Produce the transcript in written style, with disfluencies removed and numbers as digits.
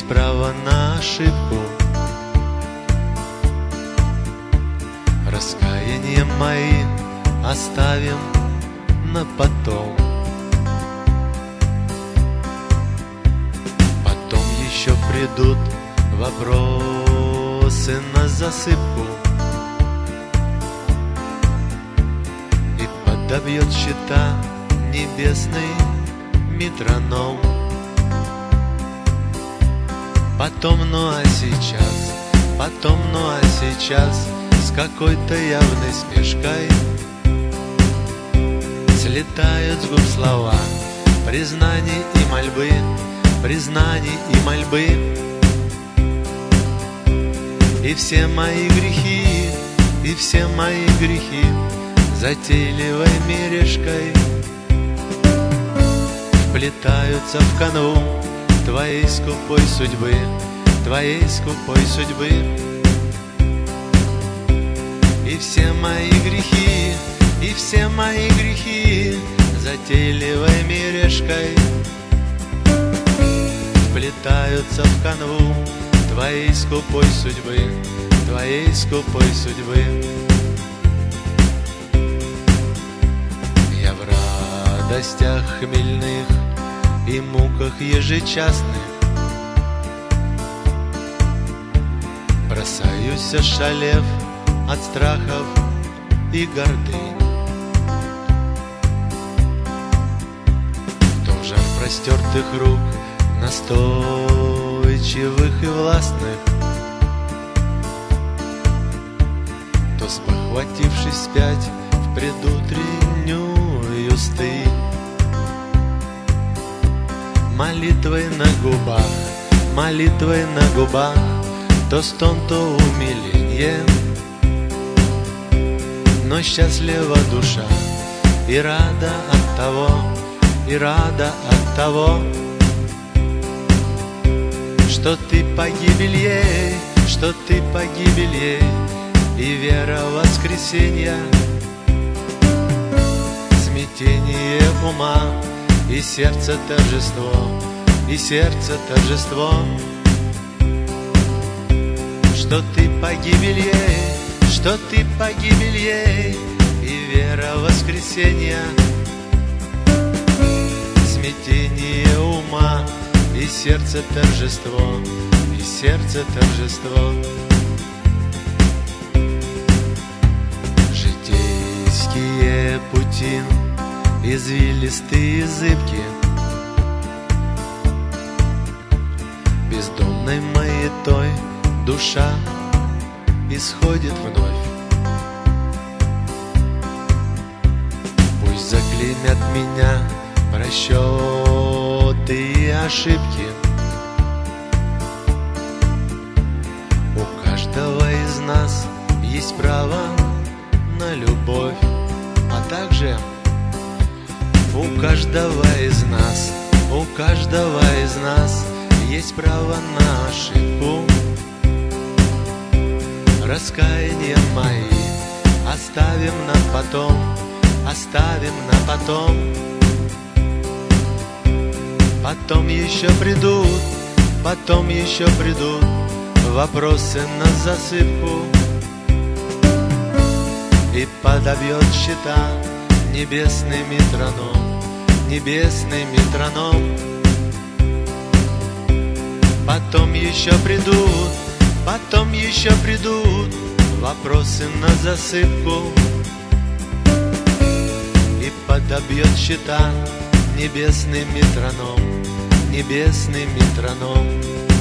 есть право на ошибку. Раскаяние мои оставим на потом. Потом еще придут вопросы на засыпку, и подобьет счета небесный метроном. Потом, ну а сейчас, потом, ну а сейчас, с какой-то явной спешкой слетают с губ слова признаний и мольбы, признаний и мольбы. И все мои грехи, и все мои грехи затейливой мережкой вплетаются в канву твоей скупой судьбы, твоей скупой судьбы. И все мои грехи, и все мои грехи затейливой мережкой вплетаются в канву твоей скупой судьбы, твоей скупой судьбы. Я в радостях хмельных и муках ежечасных бросаюсь, ошалев от страхов и гордынь. То в жар простертых рук настойчивых и властных, то спохватившись вспять в предутреннюю стынь. Молитвой на губах, молитвой на губах, то стон, то умиление. Но счастлива душа и рада от того, и рада от того, что ты погибель ей, что ты погибель ей, и вера в воскресенья, смятение ума, и сердце торжество, и сердце торжество, что ты погибель ей, что ты погибель ей, и вера в воскресенья, смятение ума, и сердце торжество, и сердце торжество. Житейские пути извилистые и зыбкие, бездомной моей той душа исходит вновь. Пусть заклеймят меня просчеты и ошибки. У каждого из нас есть право на любовь, а также у каждого из нас, у каждого из нас есть право на ошибку. Раскаяния мои оставим на потом, оставим на потом. Потом еще придут, потом еще придут вопросы на засыпку, и подобьет счета небесный метроном, небесный метроном. Потом еще придут, потом еще придут вопросы на засыпку, и подобьет счета небесный метроном, небесный метроном.